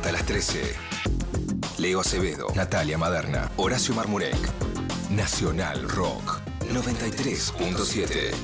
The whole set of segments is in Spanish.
hasta las 13. Leo Acevedo, Natalia Maderna, Horacio Marmurek. Nacional Rock 93.7.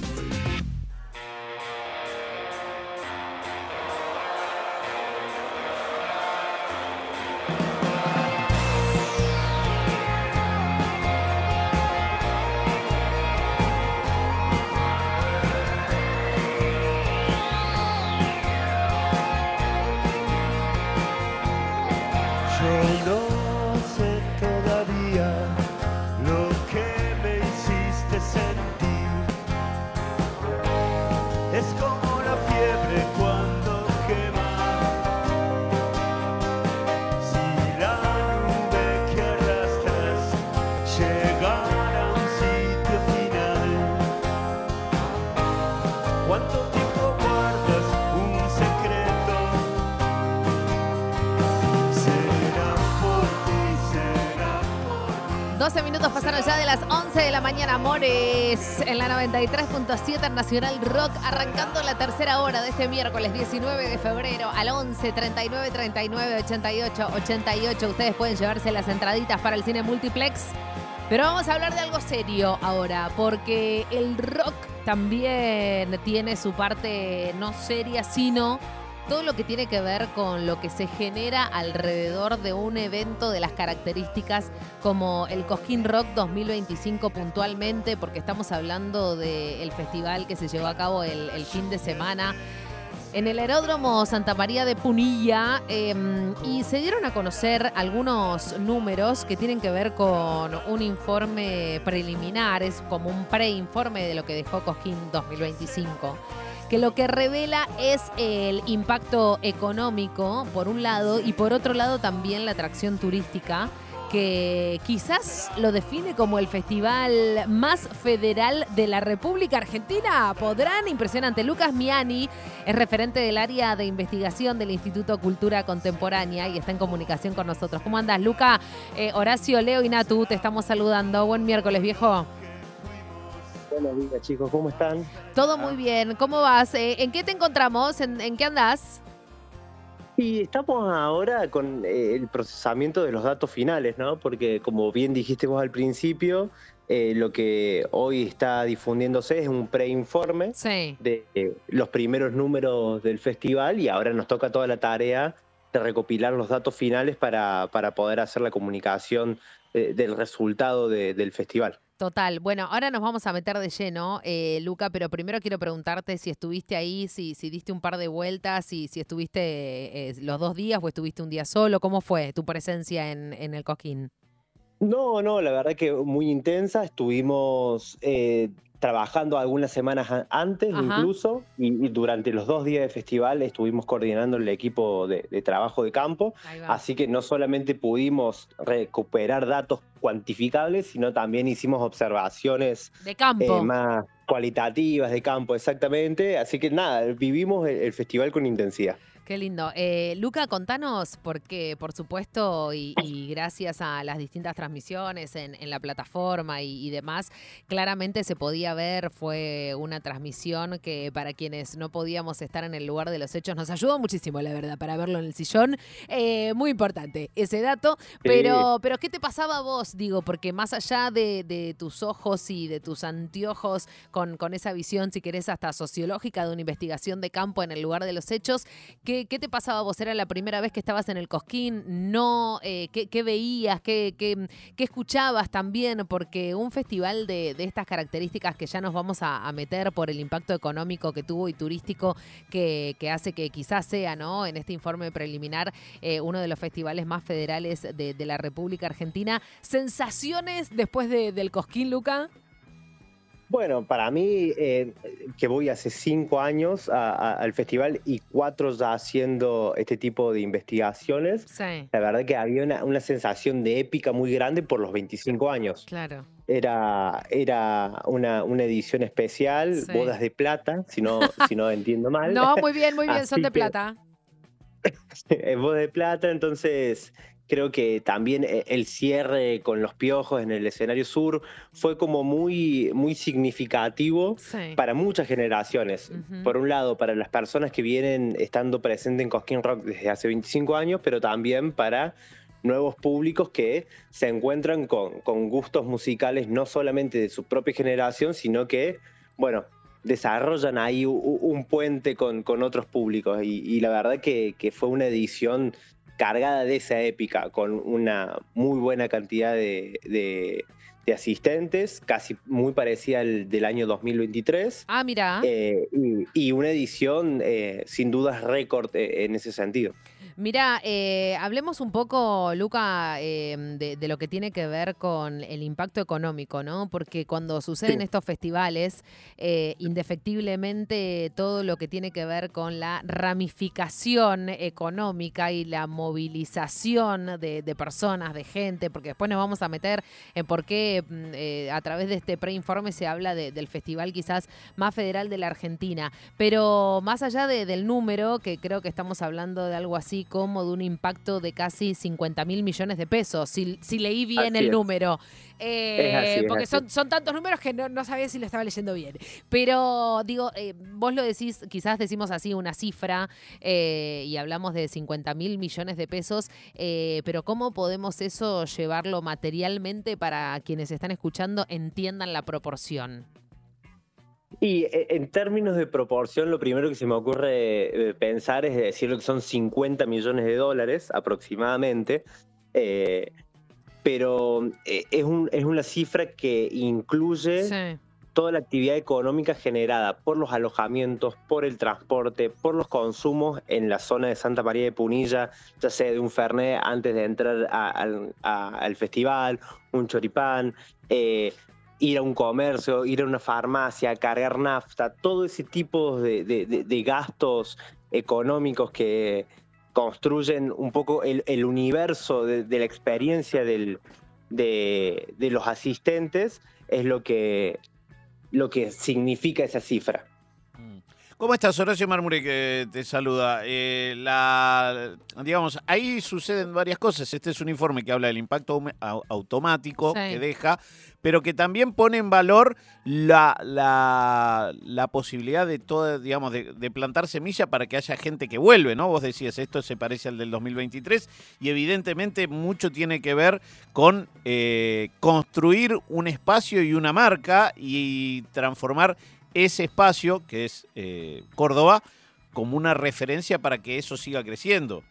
¿Cuánto tiempo guardas un secreto? Será por ti, será por ti. 12 minutos pasaron ya de las 11 de la mañana, amores, en la 93.7 Nacional Rock, arrancando la tercera hora de este miércoles 19 de febrero al 11 39 39 88 88. Ustedes pueden llevarse las entraditas para el cine multiplex. Pero vamos a hablar de algo serio ahora, porque el rock también tiene su parte no seria, sino todo lo que tiene que ver con lo que se genera alrededor de un evento de las características como el Cosquín Rock 2025 puntualmente, porque estamos hablando del festival que se llevó a cabo el fin de semana en el Aeródromo Santa María de Punilla, y se dieron a conocer algunos números que tienen que ver con un informe preliminar, es como un preinforme de lo que dejó Cosquín 2025, que lo que revela es el impacto económico, por un lado, y por otro lado también la atracción turística, que quizás lo define como el festival más federal de la República Argentina. ¿Podrán? Impresionante. Lucas Miani es referente del área de investigación del Instituto Cultura Contemporánea y está en comunicación con nosotros. ¿Cómo andás, Luca? Horacio, Leo y Natu, te estamos saludando. Buen miércoles, viejo. Buenos días, chicos. ¿Cómo están? Todo muy bien. ¿Cómo vas? ¿En qué te encontramos? ¿En qué andás? Y estamos ahora con el procesamiento de los datos finales, ¿no? Porque como bien dijiste vos al principio, lo que hoy está difundiéndose es un preinforme de los primeros números del festival y ahora nos toca toda la tarea de recopilar los datos finales para poder hacer la comunicación del resultado del festival. Total. Bueno, ahora nos vamos a meter de lleno, Luca, pero primero quiero preguntarte si estuviste ahí, si diste un par de vueltas, si estuviste los 2 días o estuviste un día solo. ¿Cómo fue tu presencia en el Cosquín? No, la verdad que muy intensa. Estuvimos trabajando algunas semanas antes. Ajá. Incluso, y durante los 2 días de festival estuvimos coordinando el equipo de trabajo de campo, así que no solamente pudimos recuperar datos cuantificables, sino también hicimos observaciones de campo, más cualitativas de campo, exactamente, así que nada, vivimos el festival con intensidad. Qué lindo. Luca, contanos, porque por supuesto, y gracias a las distintas transmisiones en la plataforma y demás, claramente se podía ver, fue una transmisión que para quienes no podíamos estar en el lugar de los hechos nos ayudó muchísimo, la verdad, para verlo en el sillón. Muy importante ese dato, pero ¿qué te pasaba a vos? Digo, porque más allá de tus ojos y de tus anteojos con esa visión, si querés, hasta sociológica de una investigación de campo en el lugar de los hechos, ¿Qué te pasaba a vos? ¿Era la primera vez que estabas en el Cosquín? ¿No? ¿Qué veías? ¿Qué escuchabas también? Porque un festival de estas características que ya nos vamos a meter por el impacto económico que tuvo y turístico que hace que quizás sea, ¿no?, en este informe preliminar, uno de los festivales más federales de la República Argentina. ¿Sensaciones después del Cosquín, Luca? Bueno, para mí, que voy hace 5 años al festival y 4 ya haciendo este tipo de investigaciones, la verdad que había una sensación de épica muy grande por los 25 años. Claro. Era una edición especial, bodas de plata, si no entiendo mal. No, muy bien, son de plata. Bodas de plata, entonces Creo que también el cierre con Los Piojos en el escenario sur fue como muy, muy significativo Sí. para muchas generaciones. Ujú. Por un lado, para las personas que vienen estando presentes en Cosquín Rock desde hace 25 años, pero también para nuevos públicos que se encuentran con gustos musicales no solamente de su propia generación, sino que, bueno, desarrollan ahí un puente con otros públicos. Y la verdad que fue una edición cargada de esa épica, con una muy buena cantidad de asistentes, casi muy parecida al del año 2023, Ah, mira. y una edición sin dudas récord en ese sentido. Mira, hablemos un poco, Luca, de lo que tiene que ver con el impacto económico, ¿no? Porque cuando suceden Sí. estos festivales, indefectiblemente todo lo que tiene que ver con la ramificación económica y la movilización de personas, de gente, porque después nos vamos a meter en por qué a través de este preinforme se habla del festival quizás más federal de la Argentina. Pero más allá del número, que creo que estamos hablando de algo así como de un impacto de casi 50.000 millones de pesos, si leí bien Así el es. número. Es así, es Porque así. son tantos números que no sabía si lo estaba leyendo bien. Pero digo, vos lo decís, quizás decimos así una cifra y hablamos de 50.000 millones de pesos, pero ¿cómo podemos eso llevarlo materialmente para quienes están escuchando entiendan la proporción? Y en términos de proporción, lo primero que se me ocurre pensar es decir que son 50 millones de dólares aproximadamente, eh, pero es una cifra que incluye Sí. toda la actividad económica generada por los alojamientos, por el transporte, por los consumos en la zona de Santa María de Punilla, ya sea de un fernet antes de entrar al festival, un choripán, ir a un comercio, ir a una farmacia, cargar nafta, todo ese tipo de gastos económicos que construyen un poco el universo de la experiencia de los asistentes, es lo que significa esa cifra. ¿Cómo estás? Horacio Marmure que te saluda. Digamos, ahí suceden varias cosas. Este es un informe que habla del impacto automático Sí. que deja, pero que también pone en valor la posibilidad de todo, digamos, de plantar semilla para que haya gente que vuelve, ¿no? Vos decías, esto se parece al del 2023 y evidentemente mucho tiene que ver con construir un espacio y una marca y transformar ese espacio, que es Córdoba, como una referencia para que eso siga creciendo.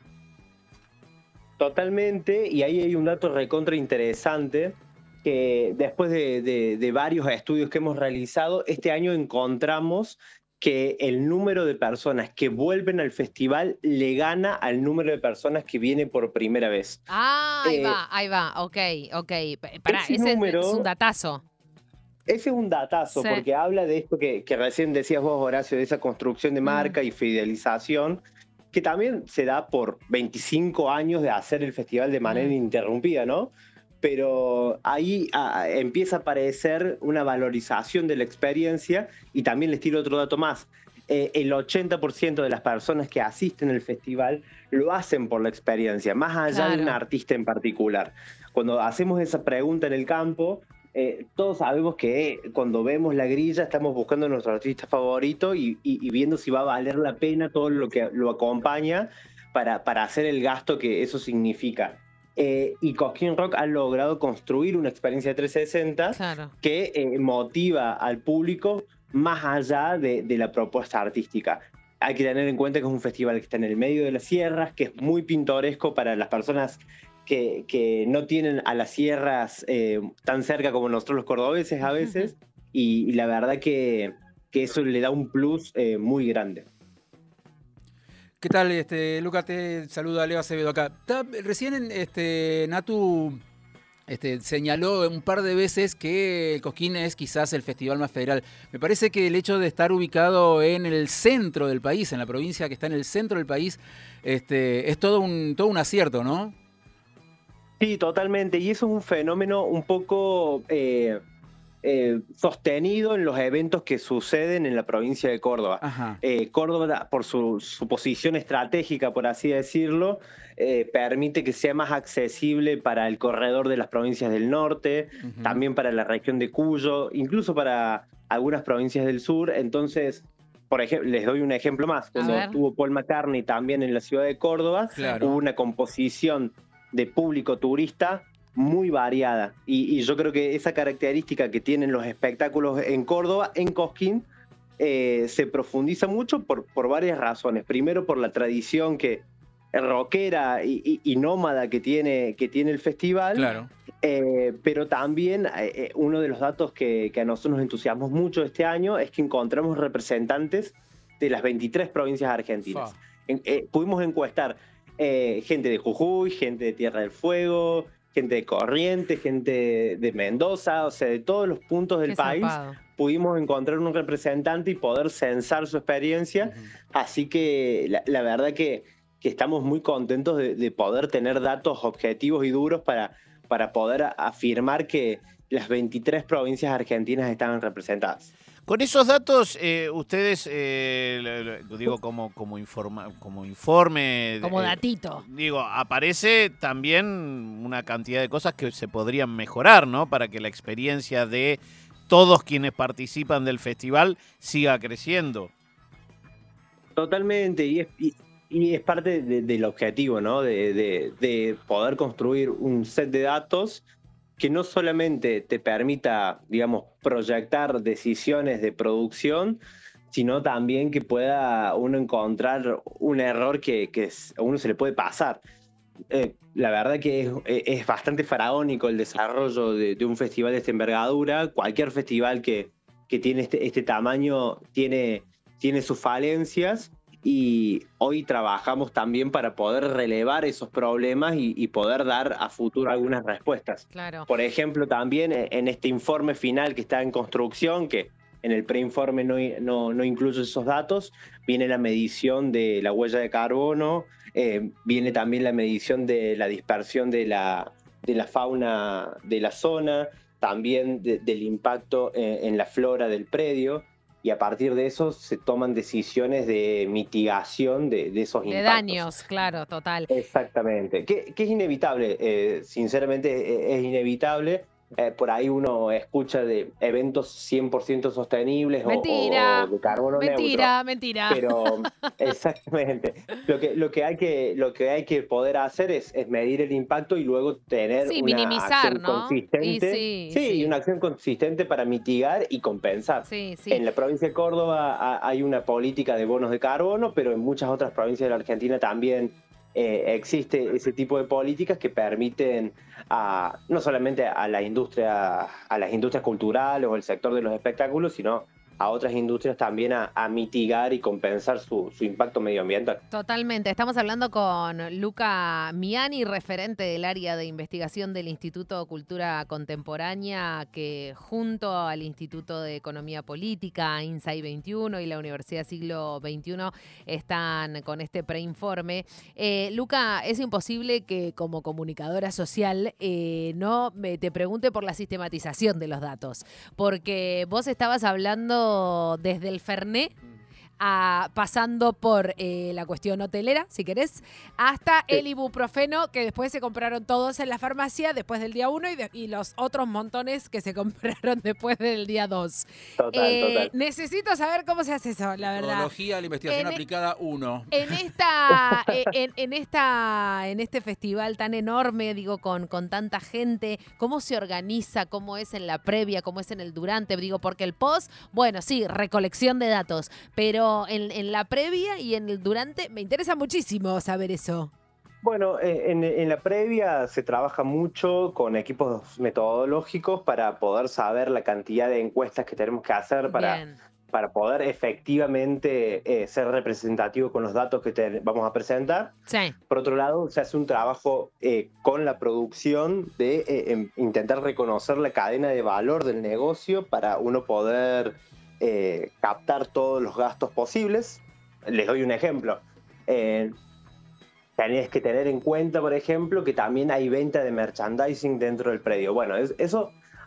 Totalmente, y ahí hay un dato recontra interesante, que después de varios estudios que hemos realizado, este año encontramos que el número de personas que vuelven al festival le gana al número de personas que viene por primera vez. Ah, Eh, ahí va, ok. Pará, ese ese es un número datazo. Ese es un datazo, Sí. porque habla de esto que recién decías vos, Horacio, de esa construcción de marca y fidelización, que también se da por 25 años de hacer el festival de manera ininterrumpida, ¿no? Pero ahí empieza a aparecer una valorización de la experiencia, y también les tiro otro dato más. El 80% de las personas que asisten al festival lo hacen por la experiencia, más allá de un Claro. artista en particular. Cuando hacemos esa pregunta en el campo, todos sabemos que cuando vemos la grilla estamos buscando a nuestro artista favorito y viendo si va a valer la pena todo lo que lo acompaña para hacer el gasto que eso significa. Y Cosquín Rock ha logrado construir una experiencia 360 Claro. que motiva al público más allá de la propuesta artística. Hay que tener en cuenta que es un festival que está en el medio de las sierras, que es muy pintoresco para las personas que no tienen a las sierras tan cerca como nosotros los cordobeses a veces, y la verdad que eso le da un plus muy grande. ¿Qué tal, Luca? Te saluda Leo Acevedo acá. Recién Natu señaló un par de veces que el Cosquín es quizás el festival más federal. Me parece que el hecho de estar ubicado en el centro del país, en la provincia que está en el centro del país, es todo un acierto, ¿no? Sí, totalmente. Y eso es un fenómeno un poco sostenido en los eventos que suceden en la provincia de Córdoba. Ajá. Córdoba, por su posición estratégica, por así decirlo, permite que sea más accesible para el corredor de las provincias del norte, Ujú. también para la región de Cuyo, incluso para algunas provincias del sur. Entonces, por ejemplo, les doy un ejemplo más. Cuando ver. estuvo Paul McCartney también en la ciudad de Córdoba, Claro. hubo una composición de público turista muy variada. Y yo creo que esa característica que tienen los espectáculos en Córdoba, en Cosquín, se profundiza mucho por varias razones. Primero, por la tradición que rockera y nómada que tiene el festival. Claro. Pero también uno de los datos que a nosotros nos entusiasmó mucho este año es que encontramos representantes de las 23 provincias argentinas. Pudimos encuestar gente de Jujuy, gente de Tierra del Fuego, gente de Corrientes, gente de Mendoza, o sea, de todos los puntos del Qué país. zarpado. Pudimos encontrar un representante y poder censar su experiencia. Ujú. Así que la verdad que estamos muy contentos de poder tener datos objetivos y duros para poder afirmar que las 23 provincias argentinas estaban representadas. Con esos datos, ustedes, digo, como informe... Como datito. Digo, aparece también una cantidad de cosas que se podrían mejorar, ¿no? Para que la experiencia de todos quienes participan del festival siga creciendo. Totalmente, y es parte del objetivo, ¿no? De poder construir un set de datos que no solamente te permita, digamos, proyectar decisiones de producción, sino también que pueda uno encontrar un error que a uno se le puede pasar. La verdad que es bastante faraónico el desarrollo de un festival de esta envergadura. Cualquier festival que tiene este tamaño tiene sus falencias, y hoy trabajamos también para poder relevar esos problemas y poder dar a futuro algunas respuestas. Claro. Por ejemplo, también en este informe final que está en construcción, que en el preinforme no incluye esos datos, viene la medición de la huella de carbono, viene también la medición de la dispersión de la fauna de la zona, también del impacto en la flora del predio. Y a partir de eso se toman decisiones de mitigación de esos De impactos. daños, claro, total. Exactamente. Que es inevitable, sinceramente es inevitable. Por ahí uno escucha de eventos 100% sostenibles Mentira. o de carbono Mentira, neutro. mentira. Pero exactamente. Lo que hay que poder hacer es medir el impacto y luego tener Sí, una minimizar, acción ¿no? consistente. Y sí. Una acción consistente para mitigar y compensar. Sí, sí. En la provincia de Córdoba hay una política de bonos de carbono, pero en muchas otras provincias de la Argentina también existe ese tipo de políticas que permiten no solamente a las industrias culturales o el sector de los espectáculos, sino a otras industrias también a mitigar y compensar su impacto medioambiental. Totalmente. Estamos hablando con Luca Miani, referente del área de investigación del Instituto Cultura Contemporánea, que junto al Instituto de Economía Política, INSAI 21 y la Universidad Siglo XXI están con este preinforme. Luca, es imposible que como comunicadora social no te pregunte por la sistematización de los datos, porque vos estabas hablando desde el Fernet, pasando por la cuestión hotelera, si querés, hasta el ibuprofeno que después se compraron todos en la farmacia después del día 1 y los otros montones que se compraron después del día 2. Total. Necesito saber cómo se hace eso, la verdad. Metodología de la investigación aplicada 1. En este festival tan enorme, digo, con tanta gente, ¿cómo se organiza? ¿Cómo es en la previa? ¿Cómo es en el durante? Digo, porque el post, bueno, sí, recolección de datos, pero en la previa y en el durante me interesa muchísimo saber eso. Bueno, en la previa se trabaja mucho con equipos metodológicos para poder saber la cantidad de encuestas que tenemos que hacer para poder efectivamente ser representativo con los datos que vamos a presentar. Sí. Por otro lado, se hace un trabajo con la producción de intentar reconocer la cadena de valor del negocio para uno poder captar todos los gastos posibles. Les doy un ejemplo. Tenés que tener en cuenta, por ejemplo, que también hay venta de merchandising dentro del predio. Bueno, eso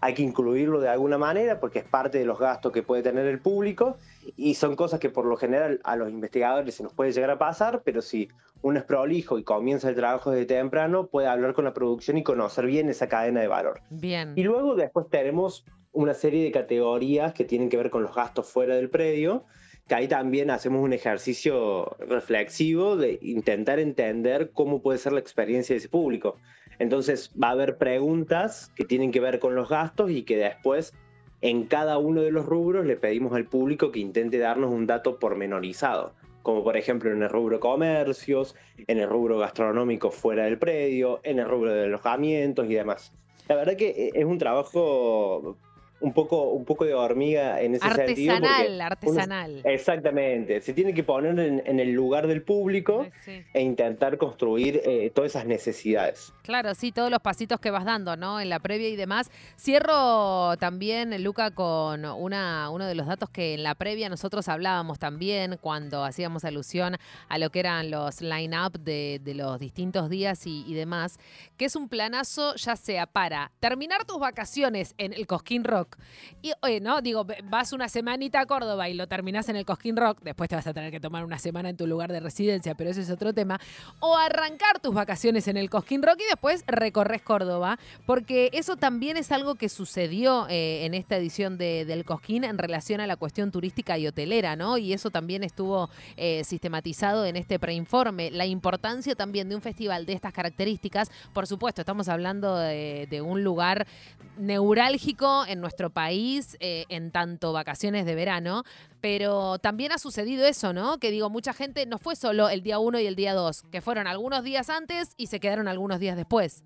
hay que incluirlo de alguna manera porque es parte de los gastos que puede tener el público y son cosas que por lo general a los investigadores se nos puede llegar a pasar, pero si uno es prolijo y comienza el trabajo desde temprano, puede hablar con la producción y conocer bien esa cadena de valor. Bien. Y luego después tenemos una serie de categorías que tienen que ver con los gastos fuera del predio, que ahí también hacemos un ejercicio reflexivo de intentar entender cómo puede ser la experiencia de ese público. Entonces va a haber preguntas que tienen que ver con los gastos y que después en cada uno de los rubros le pedimos al público que intente darnos un dato pormenorizado, como por ejemplo en el rubro comercios, en el rubro gastronómico fuera del predio, en el rubro de alojamientos y demás. La verdad que es un trabajo un poco de hormiga en ese sentido. Artesanal. Exactamente. Se tiene que poner en el lugar del público Sí. e intentar construir todas esas necesidades. Claro, sí, todos los pasitos que vas dando, ¿no? En la previa y demás. Cierro también, Luca, con uno de los datos que en la previa nosotros hablábamos también cuando hacíamos alusión a lo que eran los line-up de los distintos días y demás, que es un planazo ya sea para terminar tus vacaciones en el Cosquín Rock y, ¿no? Digo, vas una semanita a Córdoba y lo terminás en el Cosquín Rock, después te vas a tener que tomar una semana en tu lugar de residencia, pero ese es otro tema. O arrancar tus vacaciones en el Cosquín Rock y después recorres Córdoba, porque eso también es algo que sucedió en esta edición del Cosquín en relación a la cuestión turística y hotelera, ¿no? Y eso también estuvo sistematizado en este preinforme. La importancia también de un festival de estas características, por supuesto, estamos hablando de un lugar neurálgico en nuestro país, en tanto vacaciones de verano, pero también ha sucedido eso, ¿no? Que digo, mucha gente no fue solo el día 1 y el día 2, que fueron algunos días antes y se quedaron algunos días después.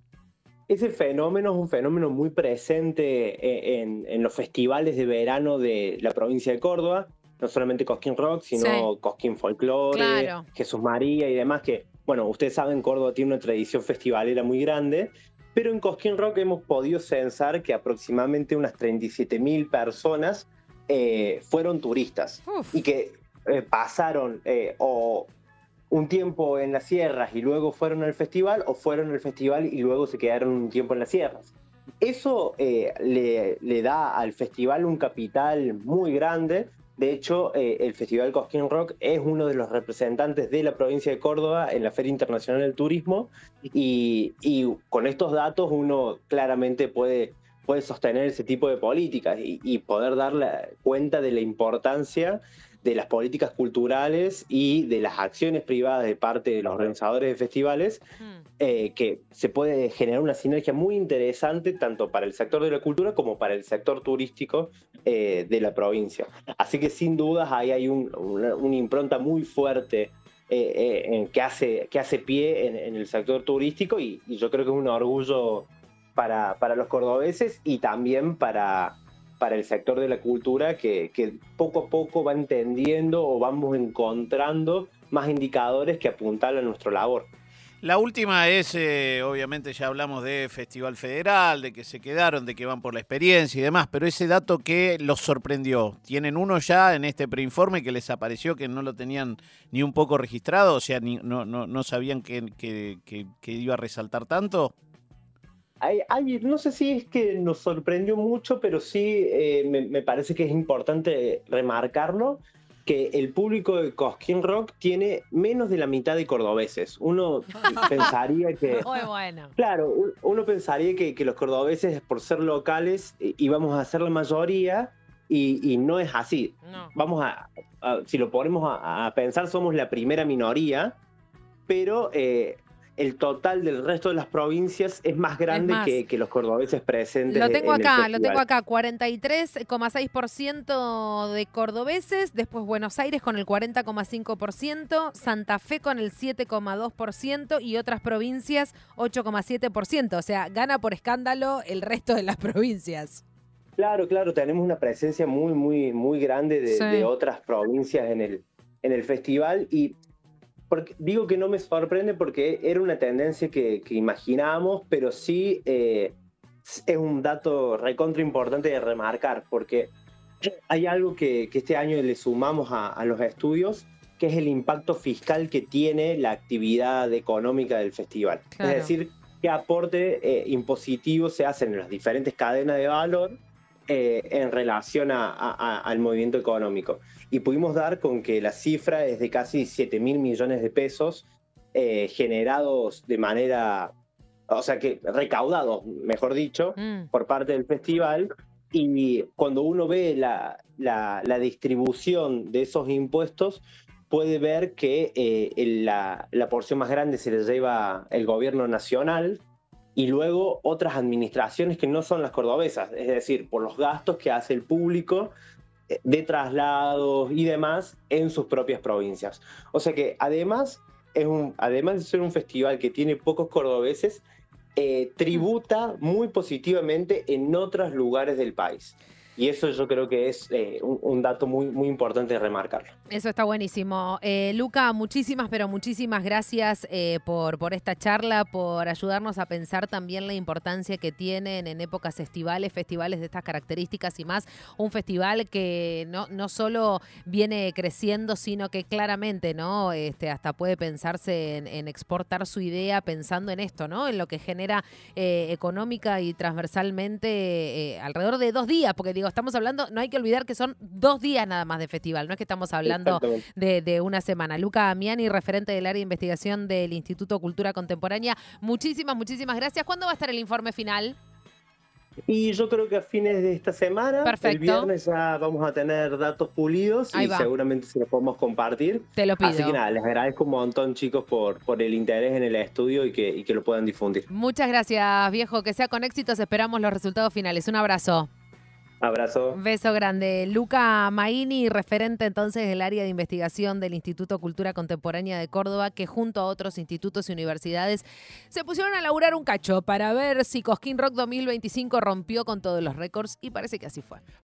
Ese fenómeno es un fenómeno muy presente en los festivales de verano de la provincia de Córdoba, no solamente Cosquín Rock, sino Sí. Cosquín Folklore, Claro. Jesús María y demás, que, bueno, ustedes saben, Córdoba tiene una tradición festivalera muy grande, pero en Cosquín Rock hemos podido censar que aproximadamente unas 37.000 personas fueron turistas Uf. y que pasaron o un tiempo en las sierras y luego fueron al festival, o fueron al festival y luego se quedaron un tiempo en las sierras. Eso le da al festival un capital muy grande. De hecho, el Festival Cosquín Rock es uno de los representantes de la provincia de Córdoba en la Feria Internacional del Turismo y con estos datos uno claramente puede sostener ese tipo de políticas y poder dar cuenta de la importancia de las políticas culturales y de las acciones privadas de parte de los organizadores de festivales, que se puede generar una sinergia muy interesante tanto para el sector de la cultura como para el sector turístico de la provincia. Así que sin dudas ahí hay una impronta muy fuerte que hace pie en el sector turístico y yo creo que es un orgullo para los cordobeses y también para el sector de la cultura que poco a poco va entendiendo o vamos encontrando más indicadores que apuntalan a nuestra labor. La última es, obviamente ya hablamos de Festival Federal, de que se quedaron, de que van por la experiencia y demás, pero ese dato que los sorprendió, ¿tienen uno ya en este preinforme que les apareció que no lo tenían ni un poco registrado? O sea, no sabían que iba a resaltar tanto. No sé si es que nos sorprendió mucho, pero sí me parece que es importante remarcarlo, que el público de Cosquín Rock tiene menos de la mitad de cordobeses. Uno pensaría que... Muy bueno. Claro, uno pensaría que los cordobeses, por ser locales, íbamos a ser la mayoría, y no es así. No. Vamos si lo ponemos a pensar, somos la primera minoría, pero el total del resto de las provincias es más grande más. que los cordobeses presentes. Lo tengo en el acá, 43,6% de cordobeses, después Buenos Aires con el 40,5%, Santa Fe con el 7,2% y otras provincias 8,7%. O sea, gana por escándalo el resto de las provincias. Claro, tenemos una presencia muy, muy, muy grande de otras provincias en el festival y digo que no me sorprende porque era una tendencia que imaginábamos, pero sí es un dato recontra importante de remarcar, porque hay algo que este año le sumamos a los estudios, que es el impacto fiscal que tiene la actividad económica del festival. Claro. Es decir, qué aporte impositivo se hacen en las diferentes cadenas de valor en relación al movimiento económico. Y pudimos dar con que la cifra es de casi 7.000 millones de pesos generados de manera, o sea, que recaudados, mejor dicho, por parte del festival. Y cuando uno ve la distribución de esos impuestos, puede ver que la porción más grande se la lleva el gobierno nacional y luego otras administraciones que no son las cordobesas, es decir, por los gastos que hace el público de traslados y demás en sus propias provincias. O sea que además de ser un festival que tiene pocos cordobeses, tributa muy positivamente en otros lugares del país. Y eso yo creo que es un dato muy, muy importante de remarcarlo. Eso está buenísimo. Luca, muchísimas, pero muchísimas gracias por esta charla, por ayudarnos a pensar también la importancia que tienen en épocas festivales de estas características y más. Un festival que no solo viene creciendo, sino que claramente, ¿no? Hasta puede pensarse en exportar su idea pensando en esto, ¿no? En lo que genera económica y transversalmente alrededor de 2 días, porque digo, estamos hablando, no hay que olvidar que son 2 días nada más de festival, no es que estamos hablando de una semana. Luca Amiani, referente del área de investigación del Instituto Cultura Contemporánea, muchísimas gracias. ¿Cuándo va a estar el informe final? Y yo creo que a fines de esta semana, perfecto, el viernes ya vamos a tener datos pulidos y seguramente se los podemos compartir. Te lo pido. Así que nada, les agradezco un montón, chicos, por el interés en el estudio y que lo puedan difundir. Muchas gracias, viejo. Que sea con éxitos. Esperamos los resultados finales. Un abrazo. Abrazo. Beso grande. Luca Maini, referente entonces del área de investigación del Instituto Cultura Contemporánea de Córdoba, que junto a otros institutos y universidades se pusieron a laburar un cacho para ver si Cosquín Rock 2025 rompió con todos los récords y parece que así fue.